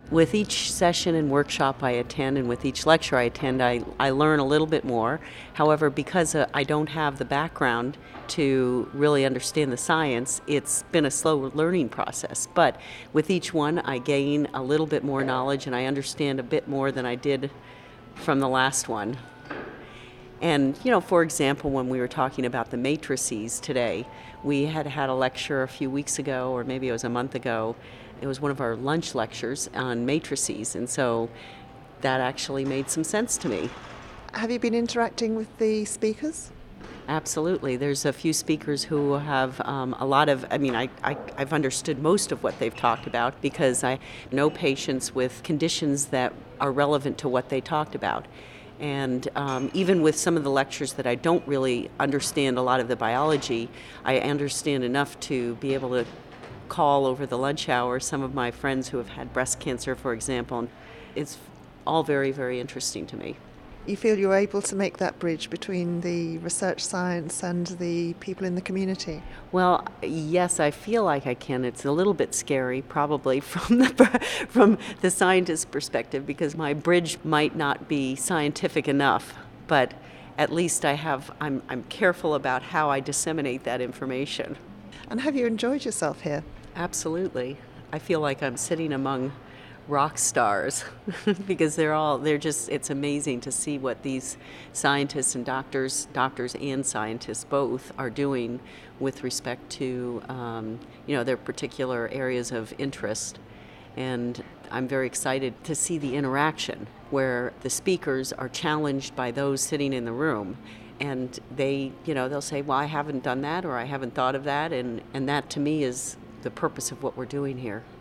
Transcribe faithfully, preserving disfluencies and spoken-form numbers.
With each session and workshop I attend and with each lecture I attend, I, I learn a little bit more. However, because uh, I don't have the background to really understand the science, it's been a slow learning process. But with each one, I gain a little bit more knowledge and I understand a bit more than I did from the last one. And, you know, for example, when we were talking about the matrices today, we had had a lecture a few weeks ago, or maybe it was a month ago. It was one of our lunch lectures on matrices, and so that actually made some sense to me. Have you been interacting with the speakers? Absolutely. There's a few speakers who have um, a lot of, I mean, I, I, I've understood most of what they've talked about because I know patients with conditions that are relevant to what they talked about. And um, even with some of the lectures that I don't really understand a lot of the biology, I understand enough to be able to call over the lunch hour some of my friends who have had breast cancer, for example. It's all very, very interesting to me. You feel you're able to make that bridge between the research science and the people in the community? Well, yes, I feel like I can. It's a little bit scary, probably, from the from the scientist's perspective, because my bridge might not be scientific enough. But at least I have. I'm I'm careful about how I disseminate that information. And have you enjoyed yourself here? Absolutely. I feel like I'm sitting among rock stars because they're all, they're just, it's amazing to see what these scientists and doctors, doctors and scientists both are doing with respect to, um, you know, their particular areas of interest. And I'm very excited to see the interaction where the speakers are challenged by those sitting in the room. And they, you know, they'll say, well, I haven't done that or I haven't thought of that. And, and that to me is the purpose of what we're doing here.